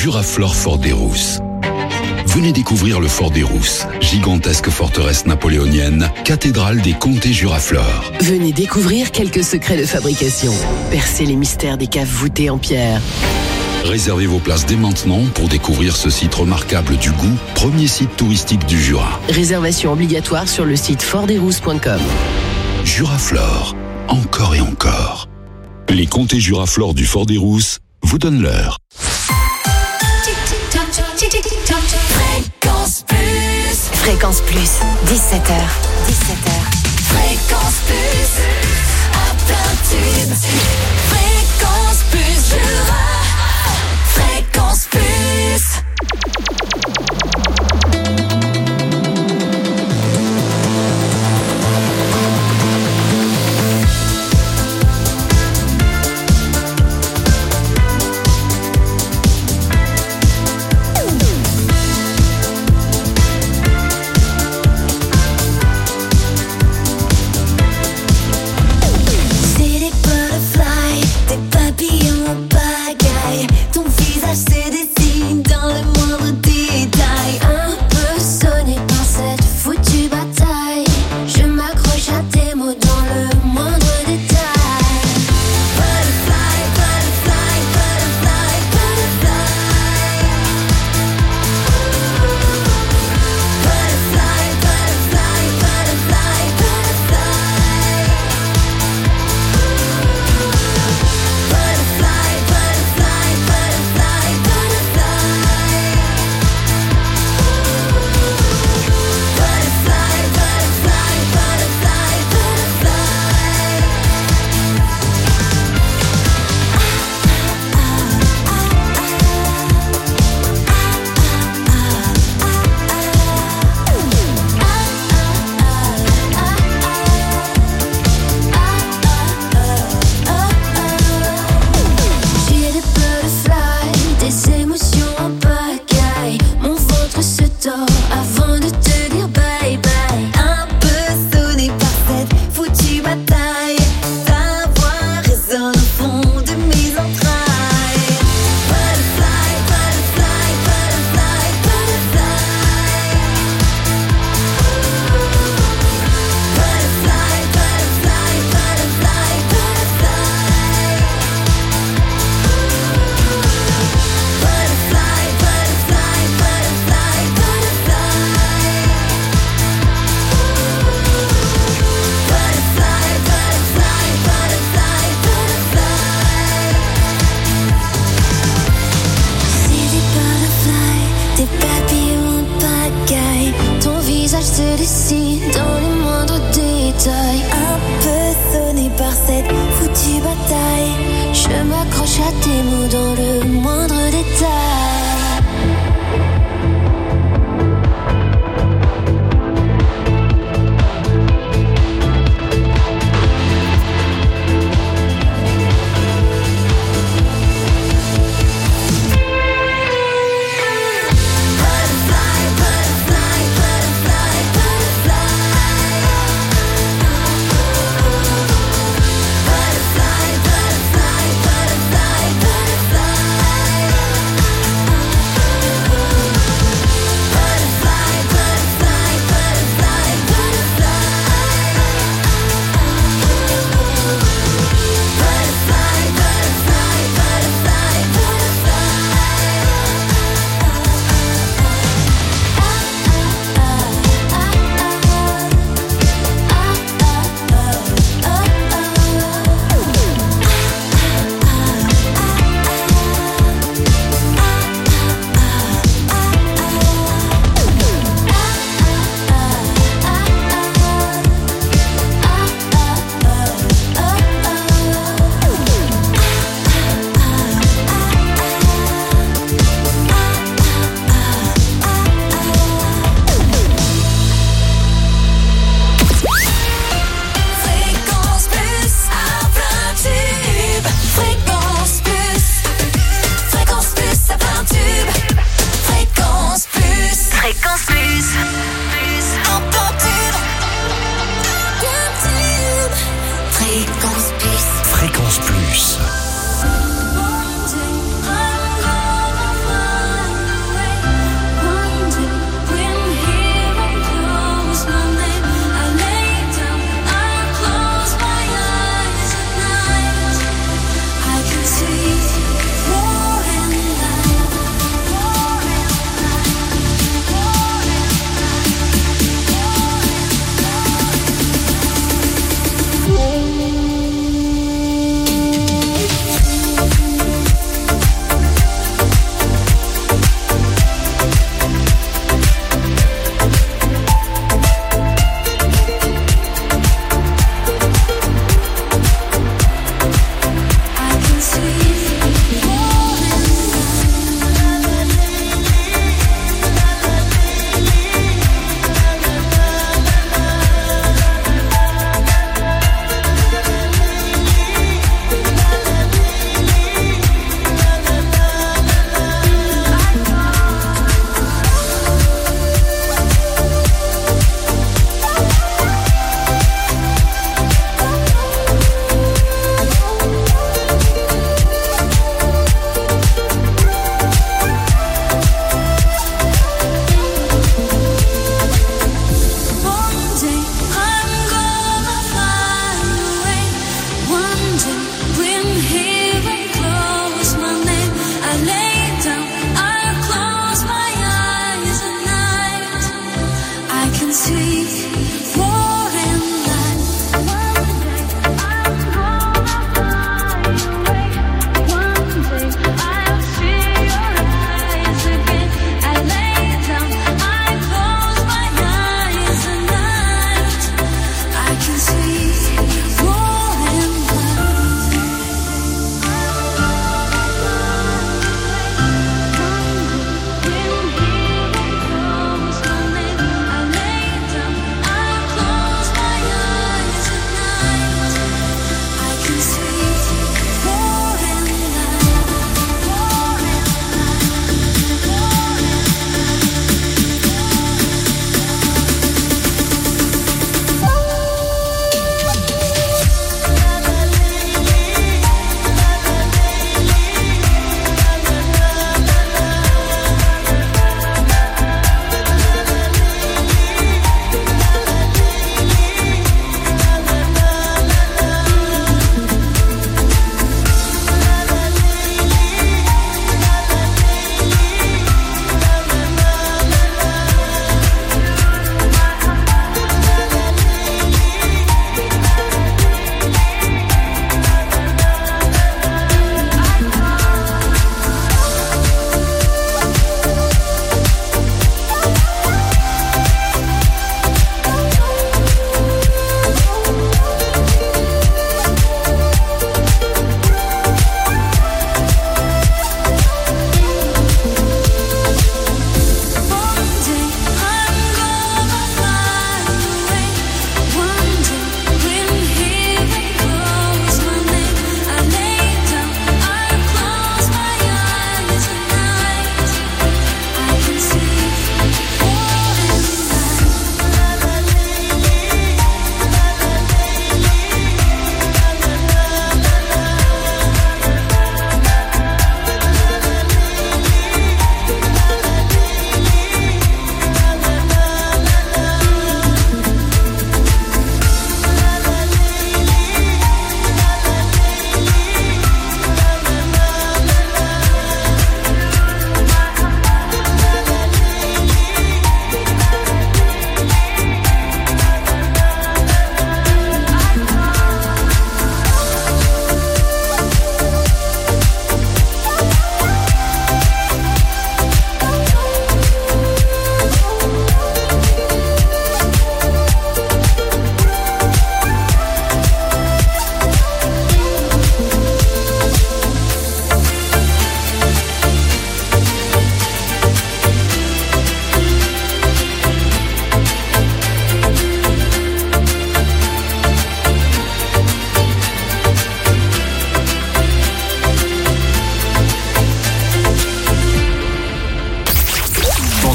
Juraflore Fort des Rousses. Venez découvrir le Fort des Rousses, gigantesque forteresse napoléonienne, cathédrale des comtés Juraflore. Venez découvrir quelques secrets de fabrication. Percez les mystères des caves voûtées en pierre. Réservez vos places dès maintenant pour découvrir ce site remarquable du goût, premier site touristique du Jura. Réservation obligatoire sur le site fortdesrousses.com. Juraflore, encore et encore. Les comtés Juraflore du Fort des Rousses vous donnent l'heure. Fréquence Plus, 17h. Fréquence Plus, à plein tube. Fréquence Plus, Jura. Fréquence Plus.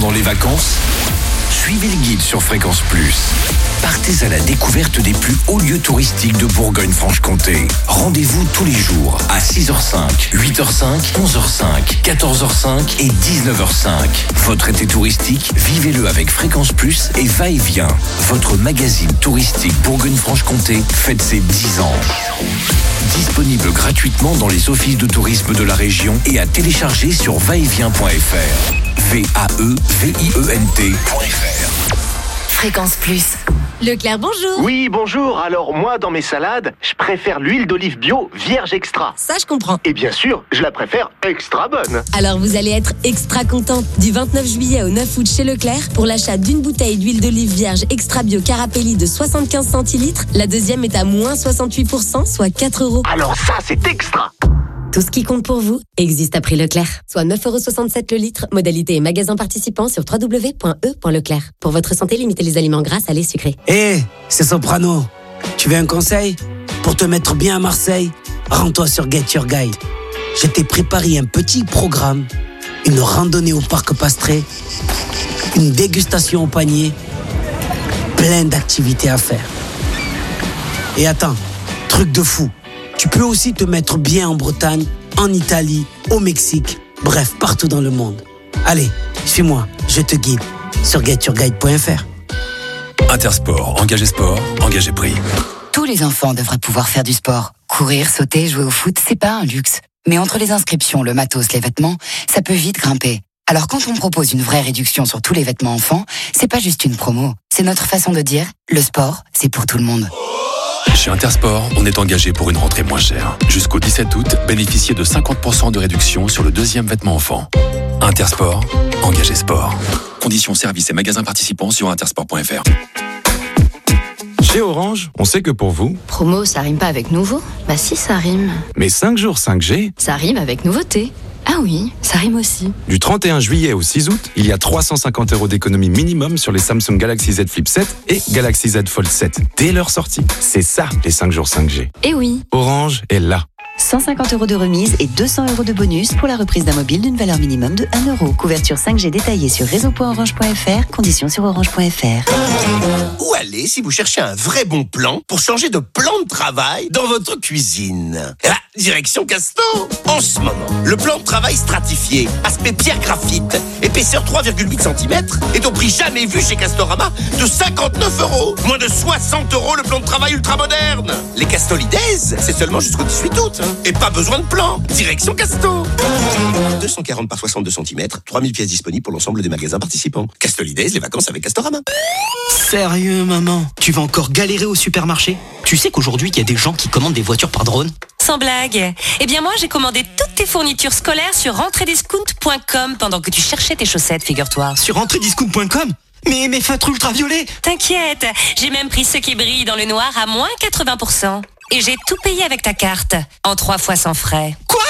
pendant les vacances? Suivez le guide sur Fréquence Plus. Partez à la découverte des plus hauts lieux touristiques de Bourgogne-Franche-Comté. Rendez-vous tous les jours à 6h05, 8h05, 11h05, 14h05 et 19h05. Votre été touristique, vivez-le avec Fréquence Plus et Va-et-Vient. Votre magazine touristique Bourgogne-Franche-Comté fête ses 10 ans. Disponible gratuitement dans les offices de tourisme de la région et à télécharger sur vaetvient.fr. VAEVIENT.fr. Fréquence Plus. Leclerc, bonjour. Oui, bonjour. Alors moi, dans mes salades, je préfère l'huile d'olive bio vierge extra. Ça, je comprends. Et bien sûr, je la préfère extra bonne. Alors vous allez être extra content. Du 29 juillet au 9 août chez Leclerc, pour l'achat d'une bouteille d'huile d'olive vierge extra bio Carapelli de 75 centilitres, la deuxième est à moins 68%, soit 4 €. Alors ça, c'est extra. Tout ce qui compte pour vous existe à prix Leclerc. Soit 9,67 € le litre. Modalité et magasin participant sur www.e.leclerc. Pour votre santé, limitez les aliments gras, salés, sucrés. Hé, c'est Soprano. Tu veux un conseil? Pour te mettre bien à Marseille, rends-toi sur Get Your Guide. Je t'ai préparé un petit programme, une randonnée au parc Pastré, une dégustation au panier, plein d'activités à faire. Et attends, truc de fou. Tu peux aussi te mettre bien en Bretagne, en Italie, au Mexique, bref, partout dans le monde. Allez, suis-moi, je te guide sur getyourguide.fr. Intersport, engagé sport, engagé prix. Tous les enfants devraient pouvoir faire du sport. Courir, sauter, jouer au foot, c'est pas un luxe. Mais entre les inscriptions, le matos, les vêtements, ça peut vite grimper. Alors quand on propose une vraie réduction sur tous les vêtements enfants, c'est pas juste une promo. C'est notre façon de dire, le sport, c'est pour tout le monde. Chez Intersport, on est engagé pour une rentrée moins chère. Jusqu'au 17 août, bénéficiez de 50% de réduction sur le deuxième vêtement enfant. Intersport, engagé sport. Conditions, services et magasins participants sur intersport.fr. Chez Orange, on sait que pour vous... Promo, ça rime pas avec nouveau? Bah si, ça rime. Mais 5 jours 5G... Ça rime avec nouveauté. Ah oui, ça rime aussi. Du 31 juillet au 6 août, il y a 350 € d'économie minimum sur les Samsung Galaxy Z Flip 7 et Galaxy Z Fold 7 dès leur sortie. C'est ça, les 5 jours 5G. Eh oui. Orange est là. 150 € de remise et 200 € de bonus pour la reprise d'un mobile d'une valeur minimum de 1 €. Couverture 5G détaillée sur réseau.orange.fr, conditions sur orange.fr. Où aller si vous cherchez un vrai bon plan pour changer de plan de travail dans votre cuisine? Direction Casto. En ce moment, le plan de travail stratifié, aspect pierre graphite, épaisseur 3,8 cm, est au prix jamais vu chez Castorama de 59 €. Moins de 60 € le plan de travail ultra moderne. Les Castolides, c'est seulement jusqu'au 18 août. Et pas besoin de plan. Direction Casto. 240 par 62 cm, 3000 pièces disponibles pour l'ensemble des magasins participants. Castolides, les vacances avec Castorama. Sérieux, maman? Tu vas encore galérer au supermarché? Tu sais qu'aujourd'hui, il y a des gens qui commandent des voitures par drone? Sans blague. Eh bien moi, j'ai commandé toutes tes fournitures scolaires sur rentrediscount.com pendant que tu cherchais tes chaussettes, figure-toi. Sur rentrediscount.com? Mais mes feutres ultraviolets! T'inquiète, j'ai même pris ceux qui brillent dans le noir à moins 80%. Et j'ai tout payé avec ta carte, en 3 fois sans frais. Quoi?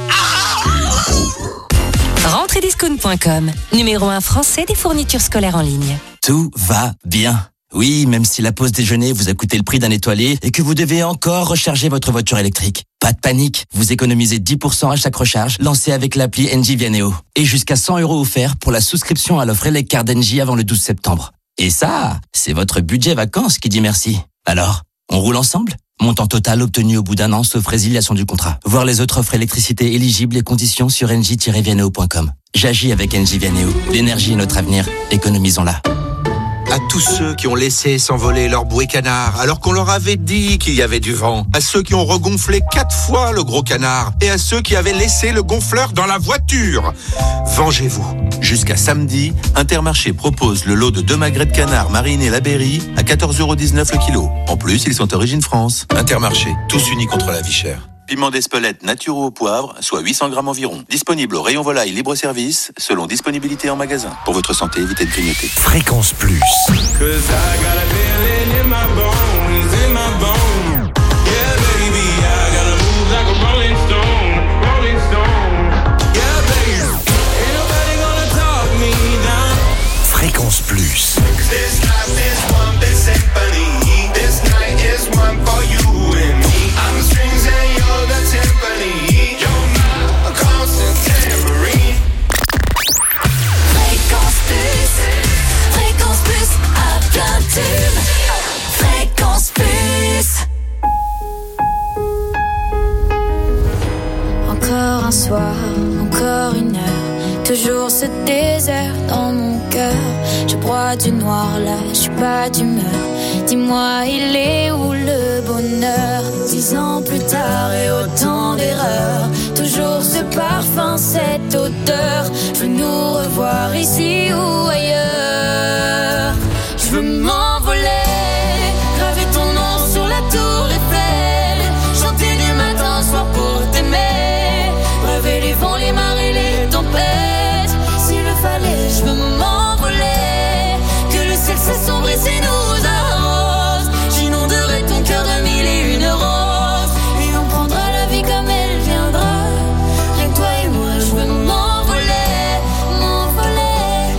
Rentrediscount.com, numéro 1 français des fournitures scolaires en ligne. Tout va bien. Oui, même si la pause déjeuner vous a coûté le prix d'un étoilé et que vous devez encore recharger votre voiture électrique. Pas de panique, vous économisez 10% à chaque recharge, lancée avec l'appli Engie Vianeo. Et jusqu'à 100 € offerts pour la souscription à l'offre Eleccar d'Engie avant le 12 septembre. Et ça, c'est votre budget vacances qui dit merci. Alors, on roule ensemble ? Montant total obtenu au bout d'un an sauf résiliation du contrat. Voir les autres offres électricité éligibles et conditions sur engie-vianeo.com. J'agis avec Engie Vianeo. L'énergie est notre avenir. Économisons-la. À tous ceux qui ont laissé s'envoler leur bouée canard alors qu'on leur avait dit qu'il y avait du vent. À ceux qui ont regonflé 4 fois le gros canard. Et à ceux qui avaient laissé le gonfleur dans la voiture. Vengez-vous. Jusqu'à samedi, Intermarché propose le lot de 2 magrets de canard marinés La Berry à 14,19 € le kilo. En plus, ils sont origine France. Intermarché, tous unis contre la vie chère. Piment d'Espelette naturaux au poivre, soit 800 grammes environ. Disponible au rayon volaille libre-service, selon disponibilité en magasin. Pour votre santé, évitez de grignoter. Fréquence Plus. Fréquence Plus. Fréquence Plus. encore une heure, toujours ce désert dans mon cœur. Je bois du noir là, je suis pas d'humeur. Dis-moi, il est où le bonheur? 10 ans plus tard et autant d'erreurs, toujours ce parfum, cette odeur. Je veux nous revoir ici ou ailleurs. Je veux m'envoler, graver ton nom sur la tour Eiffel, chanter du matin au soir pour t'aimer, braver les vents, les marées, les tempêtes. S'il le fallait, je veux m'envoler, que le ciel s'assombrisse et nous arrose. J'inonderai ton cœur de 1001 roses, et on prendra la vie comme elle viendra. Rien que toi et moi, je veux m'envoler, m'envoler,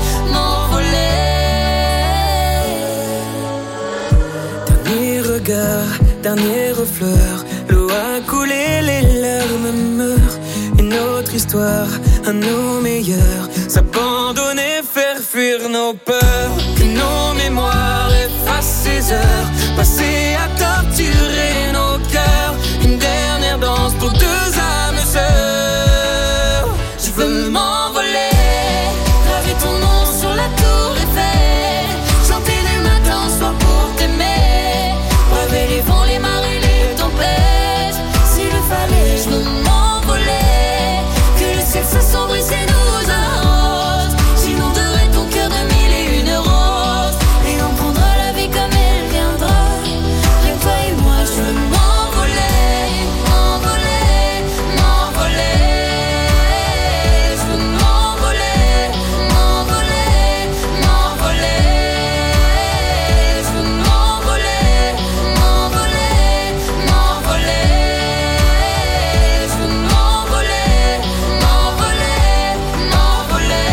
m'envoler. Dernier regard, dernière fleur, l'eau a coulé, les larmes meurent. Une autre histoire, à nos meilleurs, s'abandonner, faire fuir nos peurs. Que nos mémoires effacent ces heures passées à torturer nos cœurs. Une dernière danse pour deux âmes sœurs. Je veux m'envoler, graver ton nom sur la tour Eiffel, chanter du matin au soir pour t'aimer, braver les vents, les marées, les tempêtes. S'il le fallait, je veux m'envoler, que le ciel s'assombrisse et nous arrose. J'inonderai ton cœur de 1001 roses, et on prendra la vie comme elle viendra. Rien que toi et moi, je veux m'envoler, m'envoler, m'envoler. Je veux m'envoler, m'envoler, m'envoler. Je veux m'envoler, m'envoler, m'envoler. Je veux m'envoler, m'envoler, m'envoler.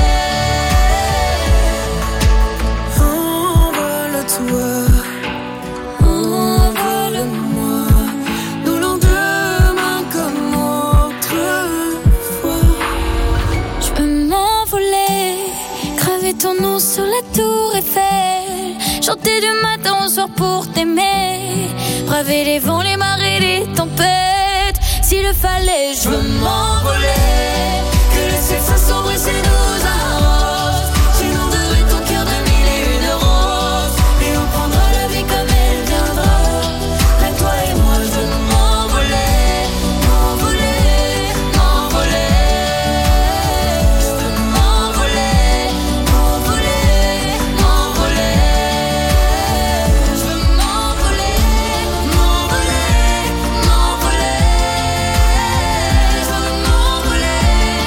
Envole-toi, envole-moi, nous lendemain comme autrefois. Je peux m'envoler, graver ton nom sur la tour Eiffel, chanter du matin au soir pour t'aimer, braver les vents, les marées, les tempêtes. S'il le fallait, je veux m'envoler, que le ciel s'assombrisse et nous arrose. J'inonderai ton cœur de 1001 roses, et on prendra la vie comme elle viendra. Rien que toi et moi, je veux m'envoler, m'envoler, m'envoler. Je veux m'envoler, m'envoler, m'envoler. Je veux m'envoler, m'envoler, m'envoler. Je veux m'envoler, m'envoler, m'envoler.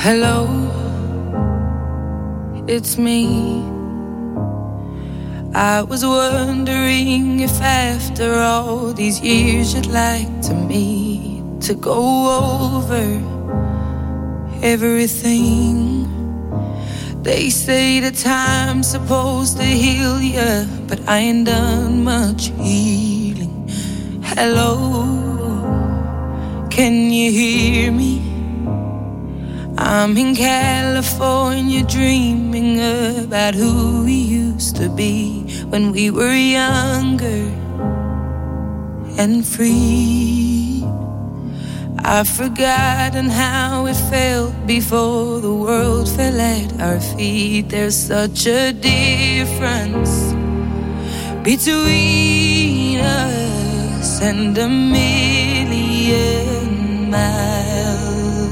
Hello, it's me. I was wondering if after all these years you'd like to meet to go over everything. They say the time's supposed to heal ya, but I ain't done much healing. Hello, can you hear me? I'm in California dreaming about who we used to be when we were younger and free. I've forgotten how it felt before the world fell at our feet. There's such a difference between us and a million miles.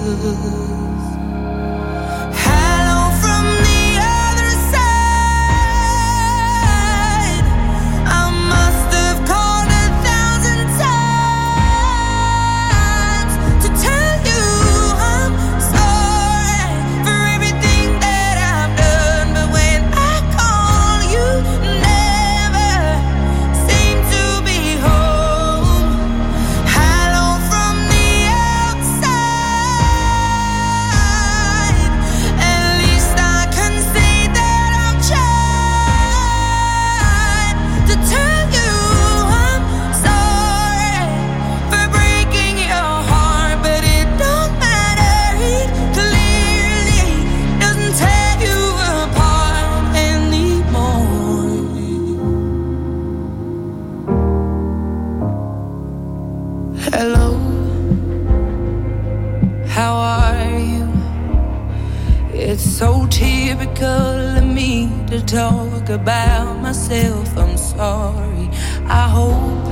To talk about myself, I'm sorry. I hope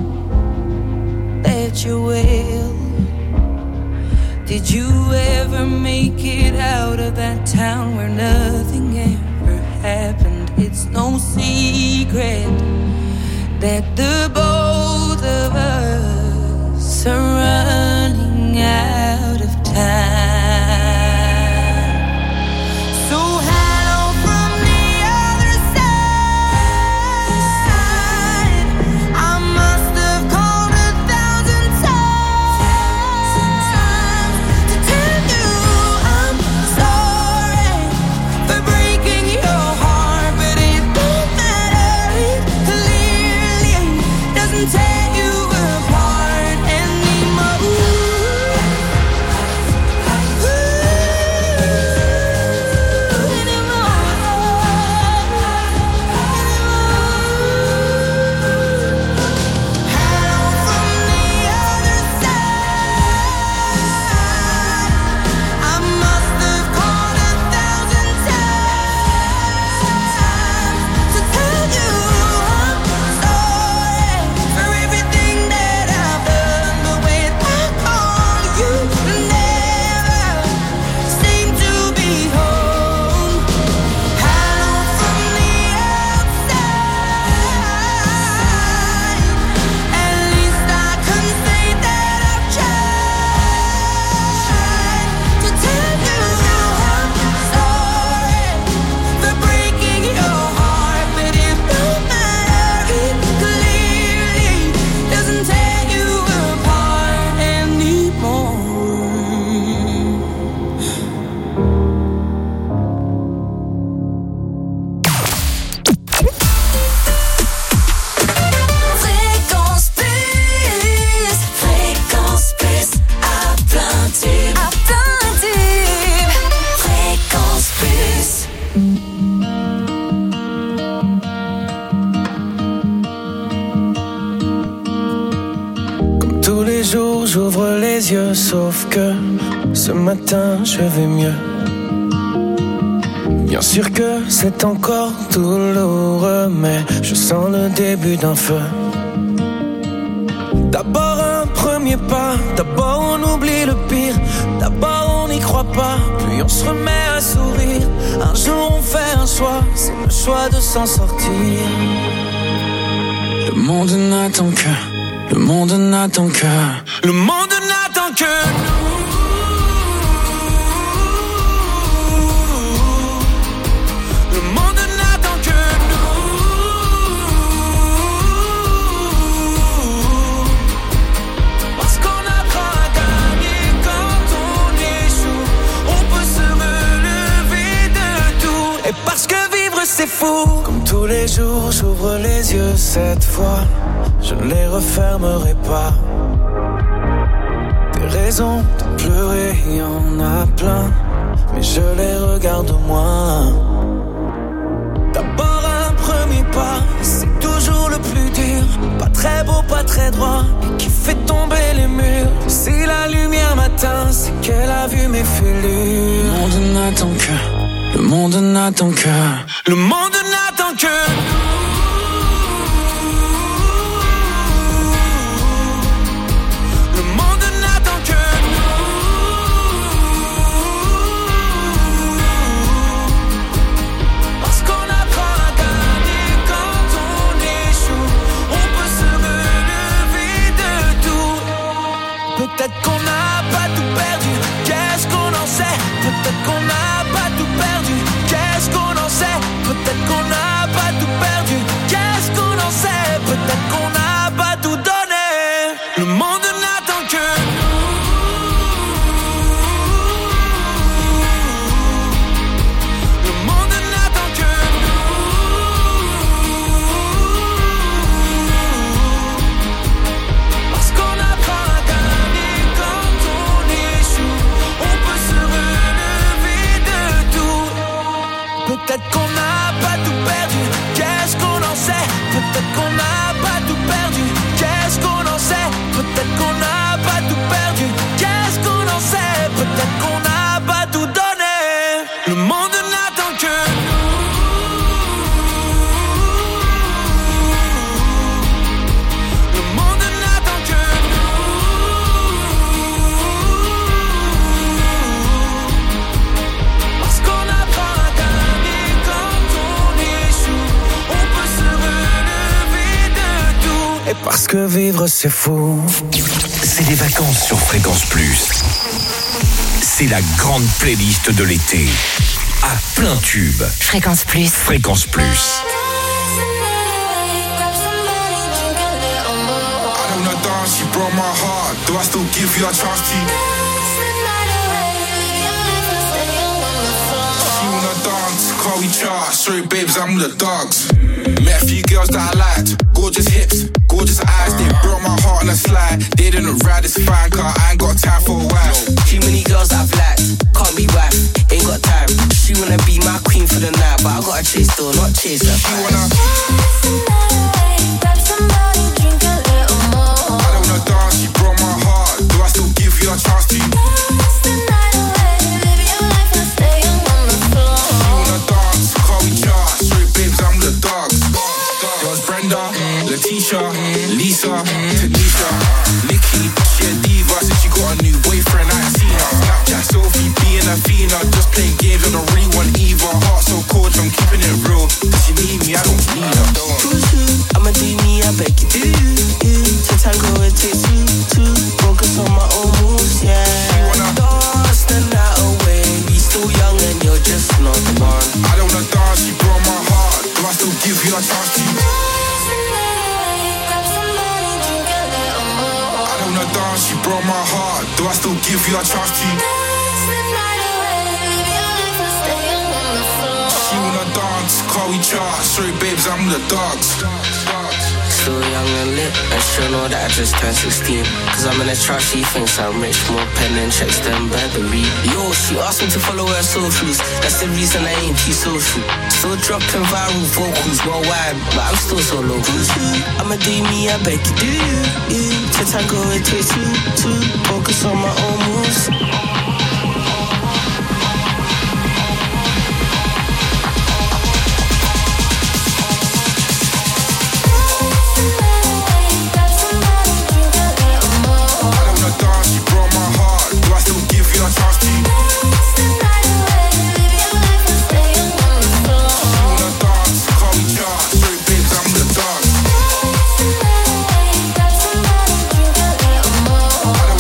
that you're well. Did you ever make it out of that town where nothing ever happened? It's no secret that the both of us are running out of time. J'ouvre les yeux, sauf que ce matin je vais mieux. Bien sûr que c'est encore douloureux, mais je sens le début d'un feu. D'abord un premier pas, d'abord on oublie le pire. D'abord on n'y croit pas, puis on se remet à sourire. Un jour on fait un choix, c'est le choix de s'en sortir. Le monde n'attend que, le monde n'attend que, le monde n'attend que nous. fou. Comme tous les jours, j'ouvre les yeux cette fois. Je ne les refermerai pas. Des raisons de pleurer, y en a plein, mais je les regarde moins. D'abord un premier pas, c'est toujours le plus dur. Pas très beau, pas très droit, et qui fait tomber les murs. Si la lumière m'atteint, c'est qu'elle a vu mes fêlures. Le monde n'attend que, le monde n'attend que, le monde n'attend que. Peut-être qu'on n'a pas tout perdu, qu'est-ce qu'on en sait? Peut-être qu'on n'a pas tout perdu, qu'est-ce qu'on en sait? Peut-être qu'on n'a pas tout perdu, qu'est-ce qu'on en sait? Peut-être qu'on n'a pas tout donné. Le monde n'attend que le monde n'attend que parce qu'on apprend à gagner quand on échoue. On peut se relever de tout. Peut-être qu'on n'a pas tout perdu, qu'est-ce qu'on en sait? Peut-être qu'on n'a pas tout perdu, qu'est-ce qu'on en sait? Peut-être qu'on n'a pas tout perdu, qu'est-ce qu'on en sait? Peut-être qu'on n'a pas tout donné. Le monde n'attend que le monde n'attend que parce qu'on apprend à gagner quand on échoue. On peut se relever de tout. Et parce que vivre c'est fou. C'est les vacances sur Fréquence Plus. C'est la grande playlist de l'été. À plein tube. Fréquence Plus. Fréquence Plus. I don't know, dance, she broke my heart. Do I still give you a chance to? She wanna dance, Chloe Char. Sorry, babes, I'm with the dogs. Met a few girls that I liked. Gorgeous hips, gorgeous eyes. They broke my heart on a slide. They didn't ride, it's fine, car I ain't got time for a wife. Too many girls I've liked, can't be wife, ain't got time. She wanna be my queen for the night, but I gotta chase though, not chase her. She wanna grab somebody, drink a little more. I don't wanna dance, she broke my heart. Do I still give you a chance to? Dance the night away, live your life and stay on the floor. She wanna dance, Chloe Char. Sorry, babes, I'm the dogs. There was Brenda, Letitia, Lisa, Tanisha, Nikki. She a diva since she got a new boyfriend. I ain't seen her. Snapchat Sophie being a fiend, just playing games on the ring one either. Heart so cold, so I'm keeping it real. Does she need me? I don't need her. I'ma do me, I beg you do. To tango it takes two. Focus on my own moves, yeah. She wanna dance the night away. We still young and you're just not the one. I don't wanna dance, she broke my heart. Do I still give you a chance to? I don't wanna dance, she broke my heart. Do I still give you a chance to? She wanna dance, Chloe Char. Sorry, babes, I'm the dogs. Still young and lit, and she'll know that I just turned 16. Cause I'm in a trust, she thinks I'm rich. More pen and checks than Burberry. Yo, she asked me to follow her socials. That's the reason I ain't too social. Still dropping viral vocals worldwide, but I'm still so local. I'ma do me, I beg you do. To tango it takes two. Focus on my own moves. Dance, she broke my heart. Do I still give you a chance to? Dance the night away, live your life and stay on the floor. She wanna dance, Chloe Char. Sorry, babes, I'm the dog. Dance the night away, grab somebody, drink a little more. I don't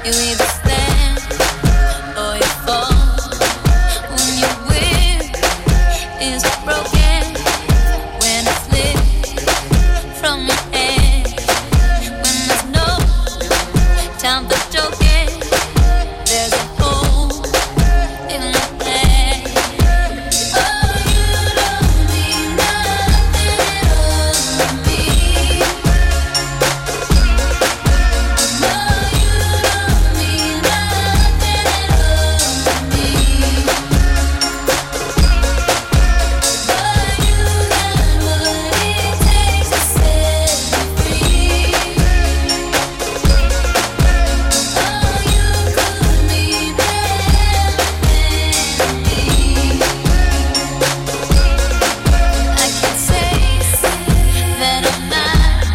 You either stand or you fall. When your will is broken, when it's lit from your head, when there's no time for joking, there's a hole in the head. Oh, you don't mean nothing at all to me. No, you don't mean nothing at all to me. But you got what it takes to set me free. Oh, you could mean everything to me. I can say that I'm not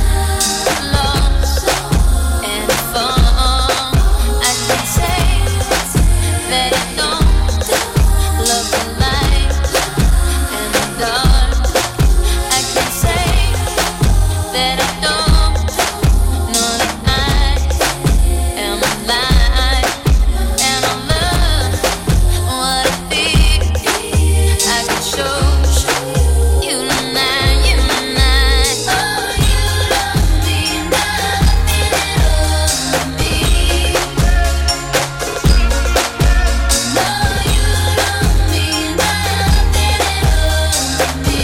lost and found. I can say that I don't love the light and the dark. I can say that I don't know that I am alive and I love what I feel. I can show you tonight, you tonight. Oh, you don't mean nothing at all to me. No, you don't mean nothing at all to me.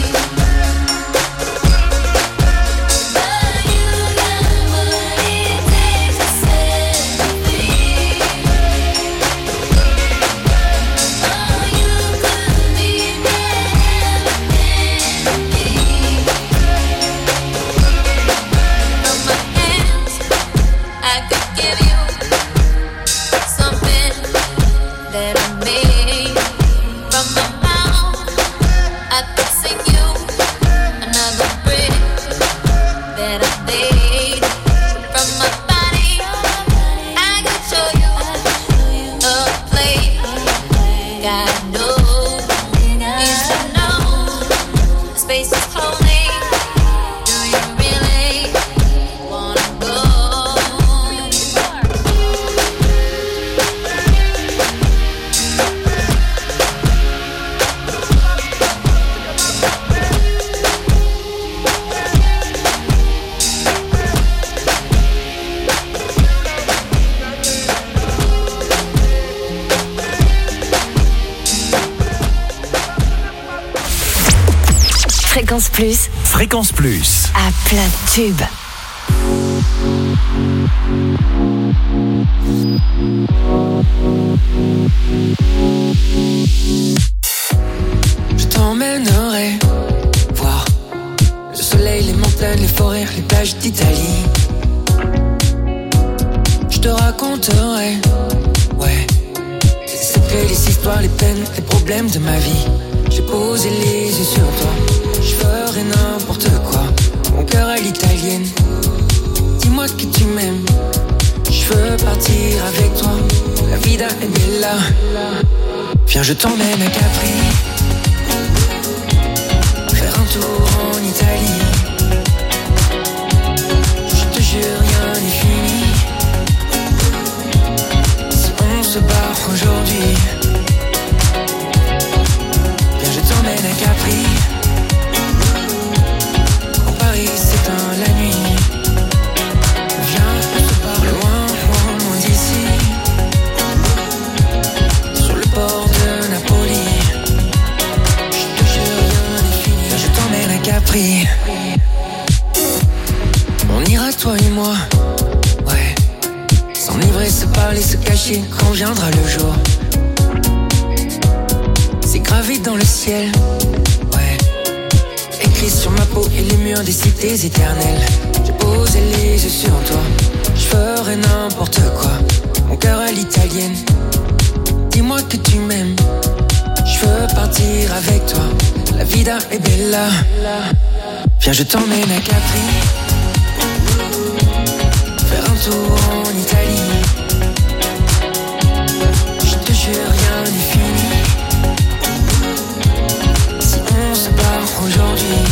But you got what it takes to set me free. Oh, you could mean everything to me. From my hands, I could give you something that I made. From my mouth, I could sing you another bridge that I made. From my body, I could show you a place. God knows you should know the space is holy. Do you really wanna go? Fréquence Plus, Fréquence Plus. à plein tube. Je t'emmènerai voir le soleil, les montagnes, les forêts, les plages d'Italie. Je te raconterai, ouais, les secrets, les histoires, les peines, les problèmes de ma vie. J'ai posé les yeux sur toi, je ferai n'importe quoi. Mon cœur à l'italienne, dis-moi que tu m'aimes. Je veux partir avec toi, la vida è bella. Viens, je t'emmène à Capri, faire un tour en Italie. Je te jure, rien n'est fini. Si on se bat aujourd'hui, viens, je t'emmène à Capri. Quand Paris s'éteint la nuit, viens, on se part loin, loin, loin d'ici. Sur le port de Napoli, je te jure, rien n'est fini. Viens, je t'emmène à Capri. On ira toi et moi, ouais, s'enivrer, se parler, se cacher quand viendra le jour. C'est gravé dans le ciel, ouais, écrit sur ma peau et les murs des cités éternelles. J'ai posé les yeux sur toi, je ferai n'importe quoi. Mon cœur à l'italienne, dis-moi que tu m'aimes. Je veux partir avec toi, la vida è bella. Viens, je t'emmène à Capri, faire un tour en Italie. Je te jure, rien n'est fini. Si on se barre aujourd'hui,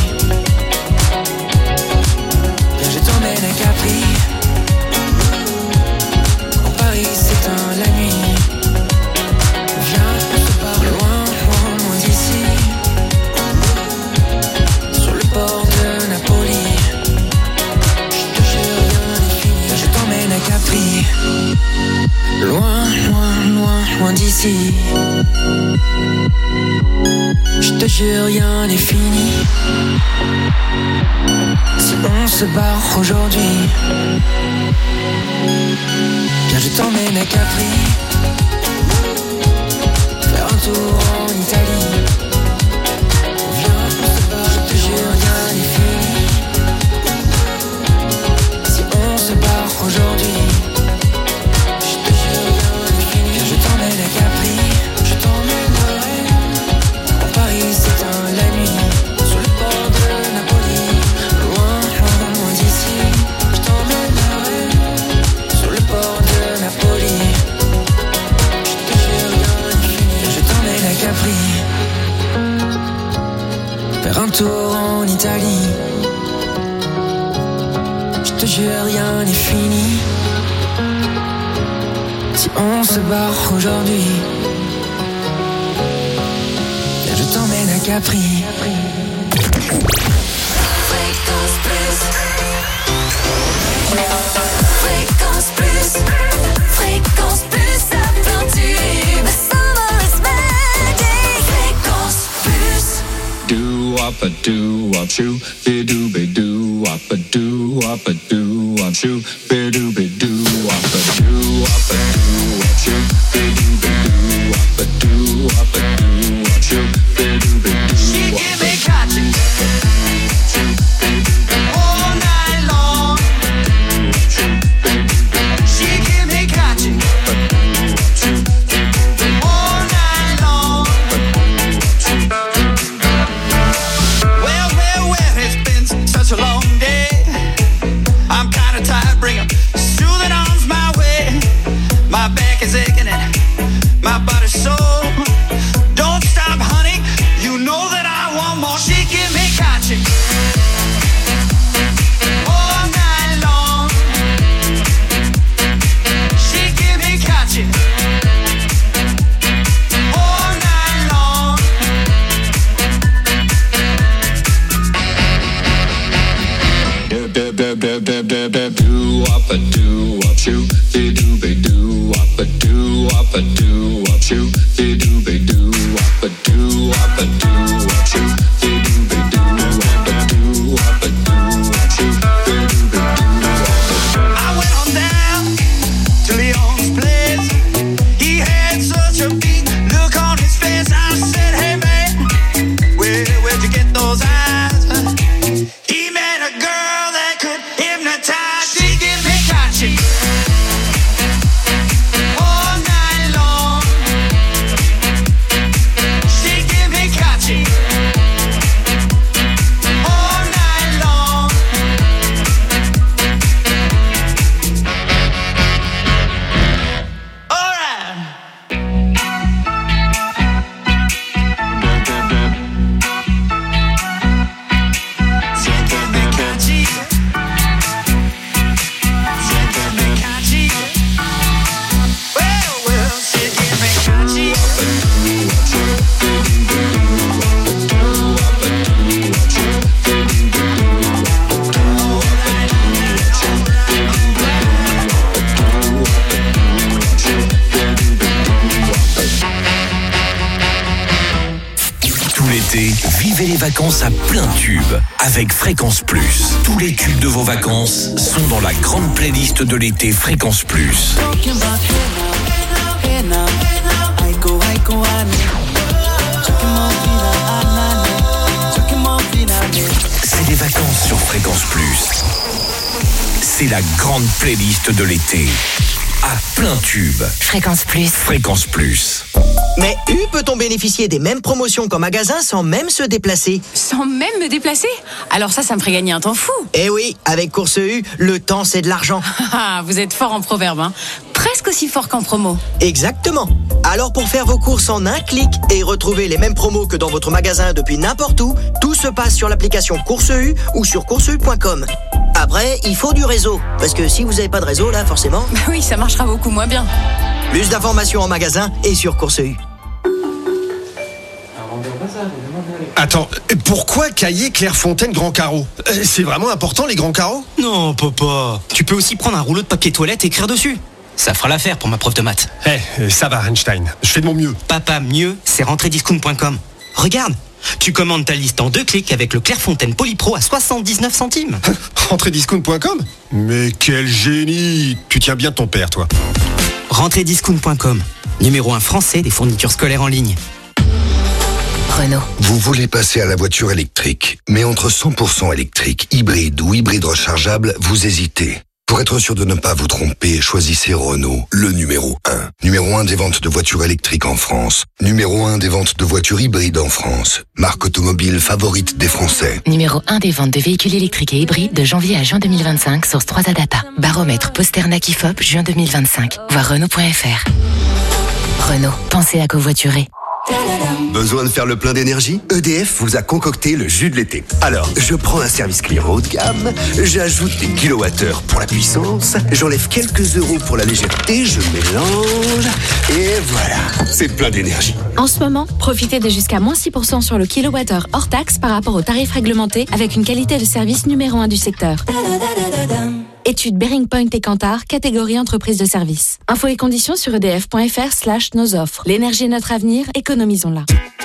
viens, je t'emmène à Capri. ici. Je te jure, rien n'est fini. Si on se barre aujourd'hui, viens, je t'emmène à Capri, faire un tour en Italie. Viens, on se barre, je te jure, rien n'est fini. Si on se barre aujourd'hui, je te jure, rien n'est fini. Viens, je t'emmène à Capri, je t'emmènerai. En Paris s'éteint la nuit, sur le port de Napoli, loin, loin, loin d'ici. Je t'emmènerai sur le port de Napoli. Je te jure, rien n'est fini. Je t'emmène à Capri, faire un tour en Italie. Je te jure, rien n'est fini. Si on se barre aujourd'hui, viens, je t'emmène à Capri. Fréquence Plus. Fréquence Plus. Fréquence Plus à plein tube. Summer is magic. Fréquence Plus. Do up a do up shoo, be do be do up a do up a do up shoo, be do up a do up a do up shoo, be do up a do up a do up shoo, be do up. She give me cotton all night long. She give me cotton all night long. Well, it's been such a long day. I'm kinda tired, bring 'em soothing arms my way. My back is aching and my body's sore. Don't stop, honey, you know that I want more. She give me cotton all night long. She give me cotton all night long. Do up a do up shoo, be do be do up a do up a do up shoo, be do be do up a do up a do up shoo, be do be do up a do up a do up shoo, be do be do up. I went on down to Leon's place. He had such a big look on his face. I said, hey man, where'd you get those eyes? He met a girl that could hypnotize. She give me cotton all night long. She give me cotton all night long. All right. She give me cotton. She give me cotton. Well, she give me cotton. Tout l'été, vivez les vacances à plein tube avec Fréquence Plus. Tous les tubes de vos vacances sont dans la grande playlist de l'été Fréquence Plus. C'est des vacances sur Fréquence Plus. C'est la grande playlist de l'été. À plein tube. Fréquence Plus. Fréquence Plus. Mais peut-on bénéficier des mêmes promotions qu'en magasin sans même se déplacer? Sans même me déplacer? Alors ça me ferait gagner un temps fou. Eh oui, avec Course U, le temps c'est de l'argent. Ah, vous êtes fort en proverbe, hein. Presque aussi fort qu'en promo. Exactement. Alors pour faire vos courses en un clic et retrouver les mêmes promos que dans votre magasin depuis n'importe où, tout se passe sur l'application Course U ou sur courseu.com. Après, il faut du réseau, parce que si vous n'avez pas de réseau, là, forcément... Bah oui, ça marchera beaucoup moins bien. Plus d'informations en magasin et sur Course U. Attends, pourquoi Caillé, Clairefontaine, Grand Carreau? C'est vraiment important les grands carreaux? Non, papa. Tu peux aussi prendre un rouleau de papier toilette et écrire dessus. Ça fera l'affaire pour ma prof de maths. Ça va, Einstein. Je fais de mon mieux. Papa, mieux, c'est rentrediscount.com. Regarde, tu commandes ta liste en 2 clics avec le Clairefontaine Polypro à 79 centimes. Rentrediscount.com ? Mais quel génie! Tu tiens bien ton père, toi. Rentrediscount.com, numéro 1 français des fournitures scolaires en ligne. Renault. Vous voulez passer à la voiture électrique, mais entre 100% électrique, hybride ou hybride rechargeable, vous hésitez. Pour être sûr de ne pas vous tromper, choisissez Renault, le numéro 1. Numéro 1 des ventes de voitures électriques en France. Numéro 1 des ventes de voitures hybrides en France. Marque automobile favorite des Français. Numéro 1 des ventes de véhicules électriques et hybrides de janvier à juin 2025, source 3A Data. Baromètre Posternak IFOP, juin 2025. Voir Renault.fr. Renault, pensez à covoiturer. Besoin de faire le plein d'énergie? EDF vous a concocté le jus de l'été. Alors, je prends un service client haut de gamme, j'ajoute des kilowattheures pour la puissance, j'enlève quelques euros pour la légèreté, je mélange, et voilà, c'est plein d'énergie. En ce moment, profitez de jusqu'à moins 6% sur le kilowattheure hors taxe par rapport au tarif réglementé avec une qualité de service numéro 1 du secteur. Étude Bearing Point et Kantar, catégorie entreprise de service. Infos et conditions sur edf.fr/nos offres. L'énergie est notre avenir, économisons-la.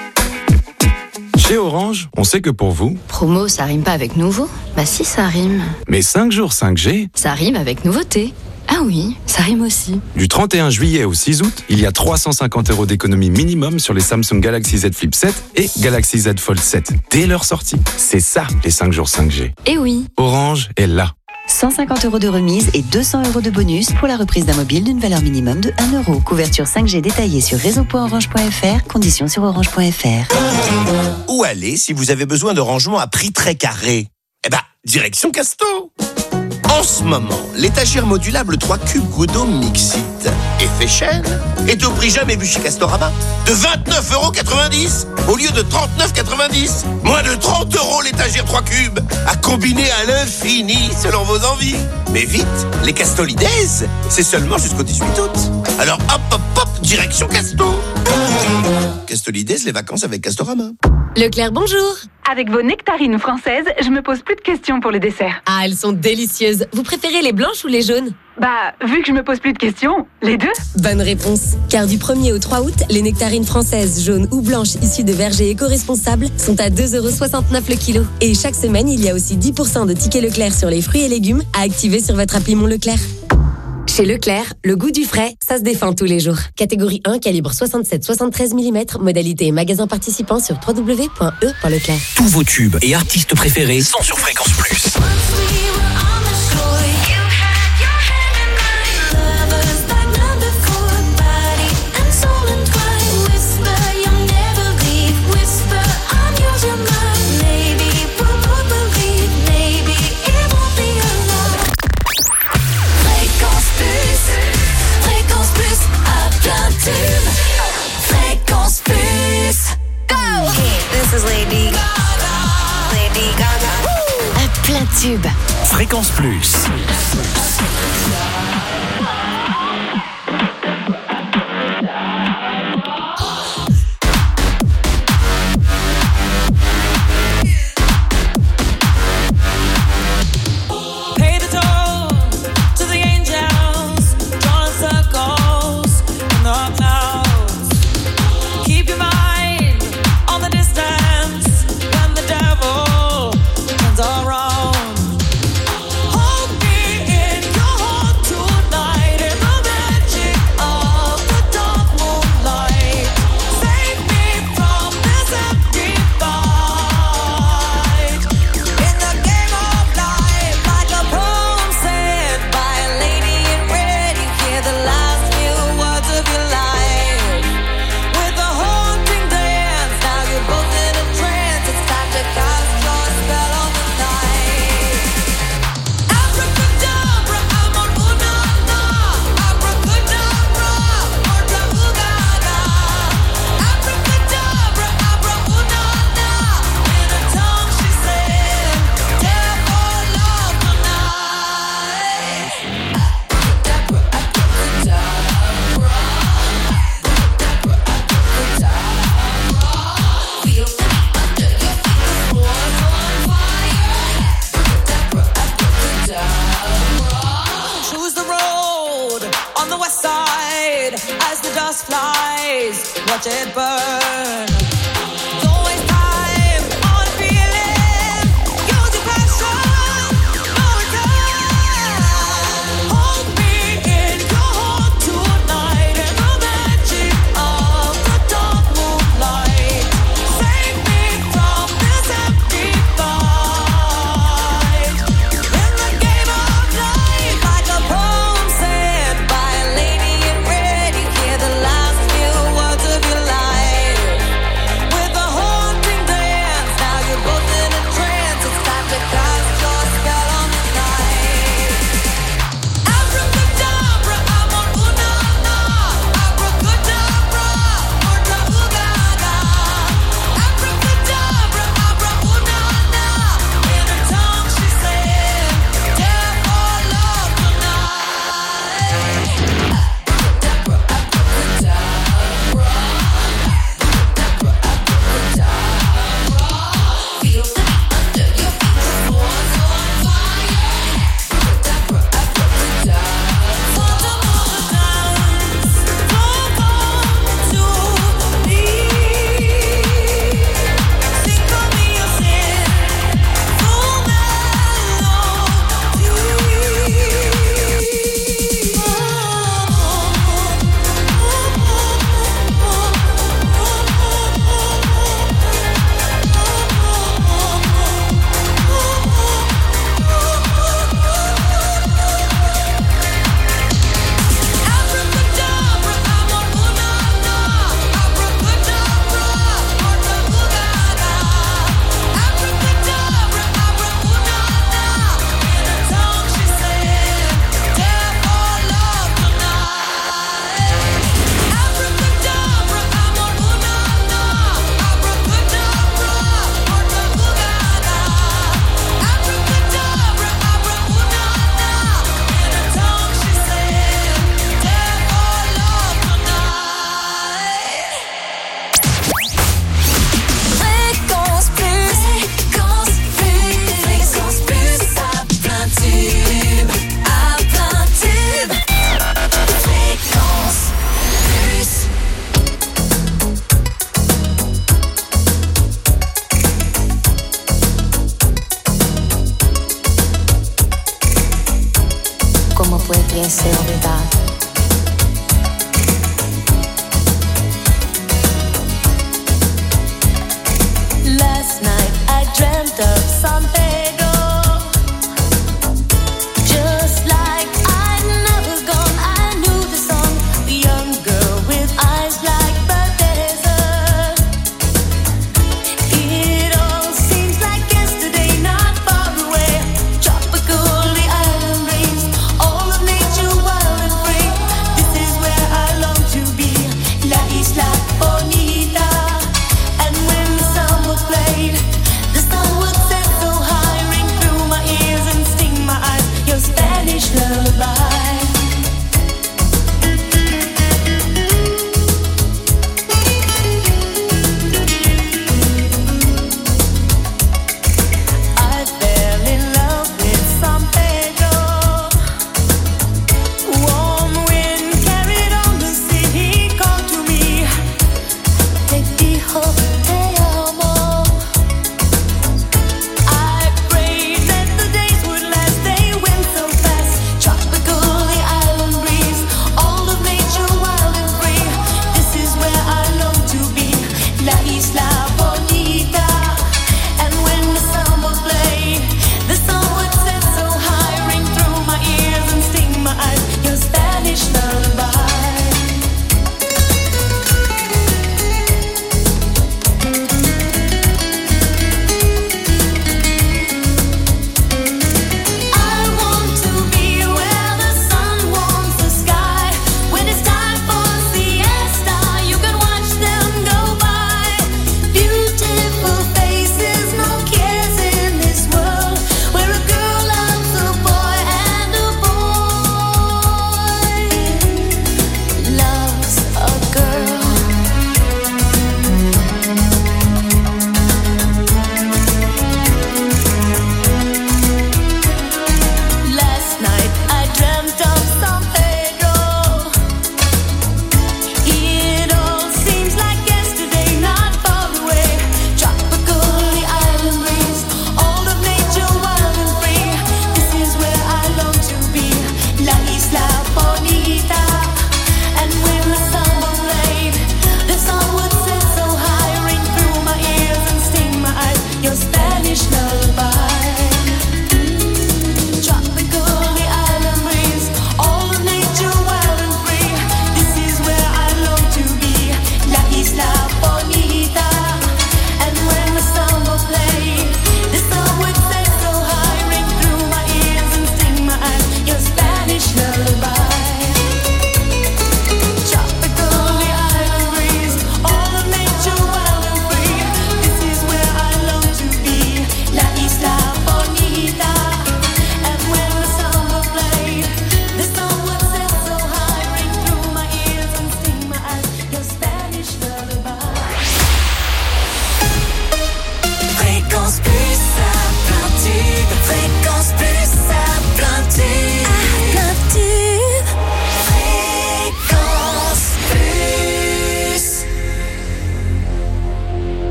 Chez Orange, on sait que pour vous... Promo, ça rime pas avec nouveau? Bah si, ça rime. Mais 5 jours 5G... Ça rime avec nouveauté. Ah oui, ça rime aussi. Du 31 juillet au 6 août, il y a 350 € d'économie minimum sur les Samsung Galaxy Z Flip 7 et Galaxy Z Fold 7. Dès leur sortie. C'est ça, les 5 jours 5G. Eh oui. Orange est là. 150 € de remise et 200 € de bonus pour la reprise d'un mobile d'une valeur minimum de 1 €. Couverture 5G détaillée sur réseau.orange.fr, conditions sur orange.fr. Où aller si vous avez besoin de rangement à prix très carré? Eh ben, direction Casto. En ce moment, l'étagère modulable 3 cubes Godot Mixit effet chaîne est au prix jamais vu chez Castorama de 29,90 € au lieu de 39,90 €. Moins de 30 € l'étagère 3 cubes à combiner à l'infini selon vos envies. Mais vite, les Castolides, c'est seulement jusqu'au 18 août. Alors hop hop hop, direction Casto. Castolides, les vacances avec Castorama. Leclerc, bonjour. Avec vos nectarines françaises, je me pose plus de questions pour les desserts. Ah, elles sont délicieuses. Vous préférez les blanches ou les jaunes? Bah, vu que je me pose plus de questions, les deux. Bonne réponse. Car du 1er au 3 août, les nectarines françaises, jaunes ou blanches issues de vergers éco-responsables sont à 2,69 € le kilo. Et chaque semaine, il y a aussi 10% de tickets Leclerc sur les fruits et légumes à activer sur votre appli Mon Leclerc. Chez Leclerc, le goût du frais, ça se défend tous les jours. Catégorie 1, calibre 67-73 mm, modalité et magasin participant sur www.e.leclerc. Tous vos tubes et artistes préférés sont sur Fréquence Plus. Fréquence Plus. Go! Hey, this is Lady Gaga. Lady Gaga. Un plein tube. Fréquence Plus. Hold me in your heart. west side as the dust flies. Watch it burn. Don't waste time on a feeling. Use your passion. No return. Hold me in your heart tonight in the magic of the dark moonlight. Save me from this empty fight. In the game of life, like a poem said by a lady in red, you hear the last few words of your life. With a haunting dance, now you're both in a trance. It's time to cast your spell on the night. Abracadabra, I'm on una-na. Abracadabra, orta ugaga. Abracadabra, abra una-na. In her tongue she said, "Dare for love tonight." Abracadabra, abracadabra. Feel the beat under your feet, the floor's on fire. Abracadabra, abracadabra. Fundamental dance, don't come to me. Sing for me your sin, full Abracadabra, I'm on una-na. Abracadabra, orta ugaga. Abracadabra, abra una-na. In her tongue she said, "Dare for love tonight." Abracadabra, I'm on una-na. Abracadabra, orta ugaga. Abracadabra, abra una-na. In her tongue she said, "Dare for love tonight." Fréquence plus, fréquence plus, à plein tube, fréquence plus. ¿Cómo puede ser?